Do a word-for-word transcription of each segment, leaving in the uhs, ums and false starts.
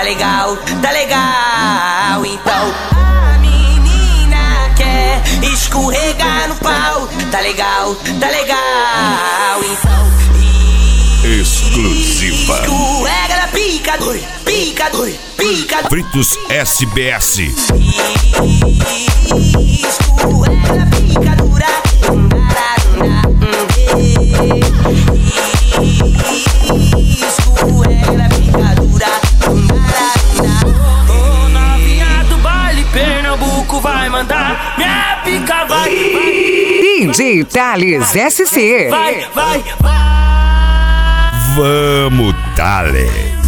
tá legal, tá legal. Então a menina quer escorregar no pau, tá legal, tá legal. Então exclusiva. Escorrega na pica, doi, pica, doi, pica. Fritos S B S. Escorrega na pica dura. Escorrega na pica dura. Ô novinha do baile, Pernambuco vai mandar. Minha pica vai, vai. D J Thales S C. Vai, vai, vai. Vamos, Dale.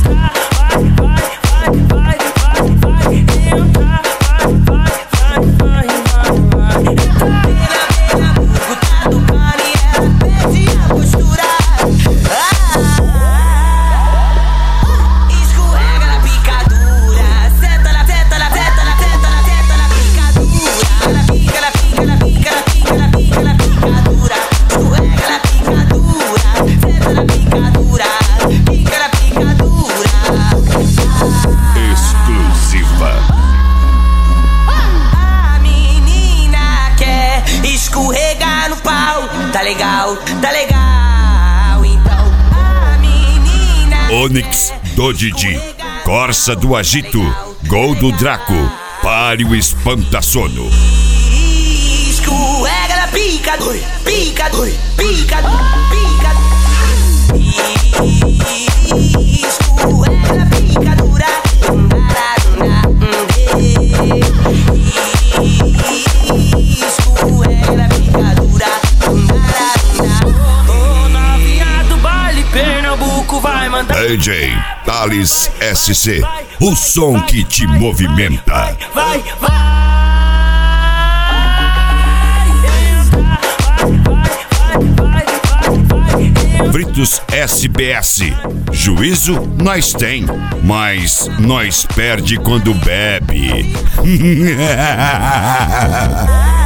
Escorrega na picadura, senta na teta, na teta, na teta, na teta, na picadura. Na pica, na pica, na pica, na pica, na pica, na picadura. Escorrega na picadura, senta na picadura, pica na picadura. Exclusiva. A menina quer escorregar no pau, tá legal, tá legal. Então a menina Onyx do Didi, Corsa do Agito, Gol do Draco, Pare o Espantasono. escorrega na pica, doi, pica, doi, pica, pica. Escorrega na picadura. Escorrega na picadura. Ô novinha do baile, Pernambuco vai mandar. D J Thales S C, o som que te movimenta. Vai, vai. Fritos S B S, juízo nós tem, mas nós perde quando bebe.